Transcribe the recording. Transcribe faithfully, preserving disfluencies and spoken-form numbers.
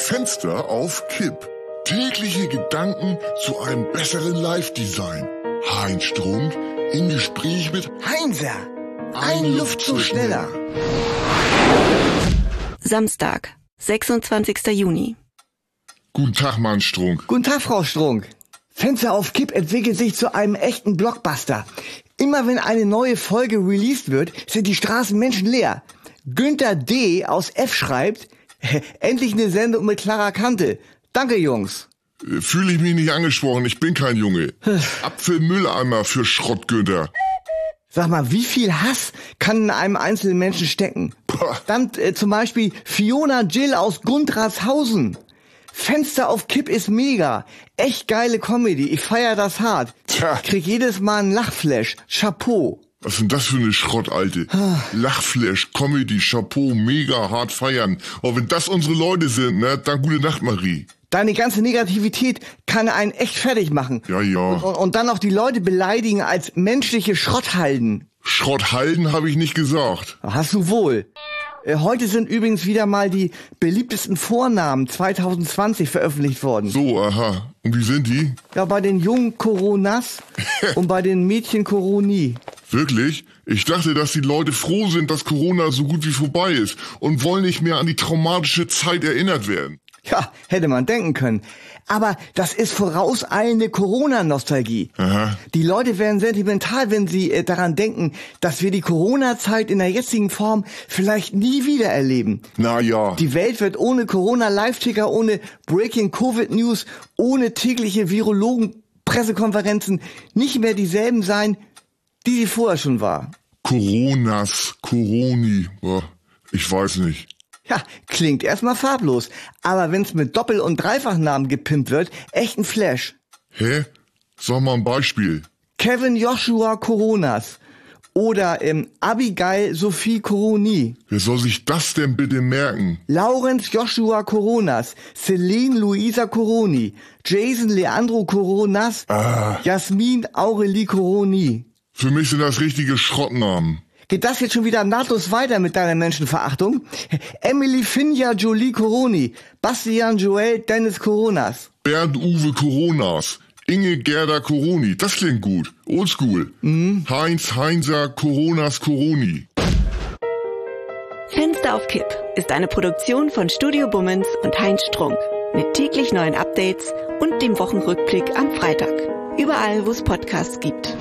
Fenster auf Kipp. Tägliche Gedanken zu einem besseren Live-Design. Heinz Strunk im Gespräch mit Heinzer. Ein Luftzug schneller. Samstag, sechsundzwanzigster Juni. Guten Tag, Mann Strunk. Guten Tag, Frau Strunk. Fenster auf Kipp entwickelt sich zu einem echten Blockbuster. Immer wenn eine neue Folge released wird, sind die Straßen menschenleer. Günther D. aus F. schreibt, endlich eine Sendung mit klarer Kante. Danke, Jungs. Fühle ich mich nicht angesprochen, ich bin kein Junge. Apfelmülleimer für Schrott, Günther. Sag mal, wie viel Hass kann in einem einzelnen Menschen stecken? Pah. Dann äh, zum Beispiel Fiona Jill aus Gundrarshausen. Fenster auf Kipp ist mega. Echt geile Comedy, ich feier das hart. Tja. Krieg jedes Mal einen Lachflash. Chapeau. Was ist denn das für eine Schrott, Alte? Lachflash, Comedy, Chapeau, mega hart feiern. Oh, wenn das unsere Leute sind, ne, dann gute Nacht, Marie. Deine ganze Negativität kann einen echt fertig machen. Ja, ja. Und, und dann noch die Leute beleidigen als menschliche Schrotthalden. Schrotthalden habe ich nicht gesagt. Hast du wohl. Äh, Heute sind übrigens wieder mal die beliebtesten Vornamen zwanzig zwanzig veröffentlicht worden. So, aha. Und wie sind die? Ja, bei den Jungen Coronas und bei den Mädchen Coroni. Wirklich? Ich dachte, dass die Leute froh sind, dass Corona so gut wie vorbei ist und wollen nicht mehr an die traumatische Zeit erinnert werden. Ja, hätte man denken können. Aber das ist vorauseilende Corona-Nostalgie. Aha. Die Leute werden sentimental, wenn sie äh, daran denken, dass wir die Corona-Zeit in der jetzigen Form vielleicht nie wieder erleben. Na ja. Die Welt wird ohne Corona-Live-Ticker, ohne Breaking-Covid-News, ohne tägliche Virologen-Pressekonferenzen nicht mehr dieselben sein, die sie vorher schon war. Coronas, Coroni. Boah, ich weiß nicht. Ja, klingt erstmal farblos. Aber wenn's mit Doppel- und Dreifachnamen gepimpt wird, echt ein Flash. Hä? Sag mal ein Beispiel. Kevin Joshua Coronas. Oder ähm, Abigail Sophie Coroni. Wer soll sich das denn bitte merken? Laurenz Joshua Coronas. Celine Luisa Coroni. Jason Leandro Coronas. Ah. Jasmin Aurelie Coroni. Für mich sind das richtige Schrottnamen. Geht das jetzt schon wieder nahtlos weiter mit deiner Menschenverachtung? Emily Finja Jolie Coroni. Bastian Joel Dennis Coronas. Bernd Uwe Coronas. Inge Gerda Coroni. Das klingt gut. Oldschool. Mhm. Heinz Heinzer Coronas Coroni. Fenster auf Kipp ist eine Produktion von Studio Bummens und Heinz Strunk. Mit täglich neuen Updates und dem Wochenrückblick am Freitag. Überall, wo es Podcasts gibt.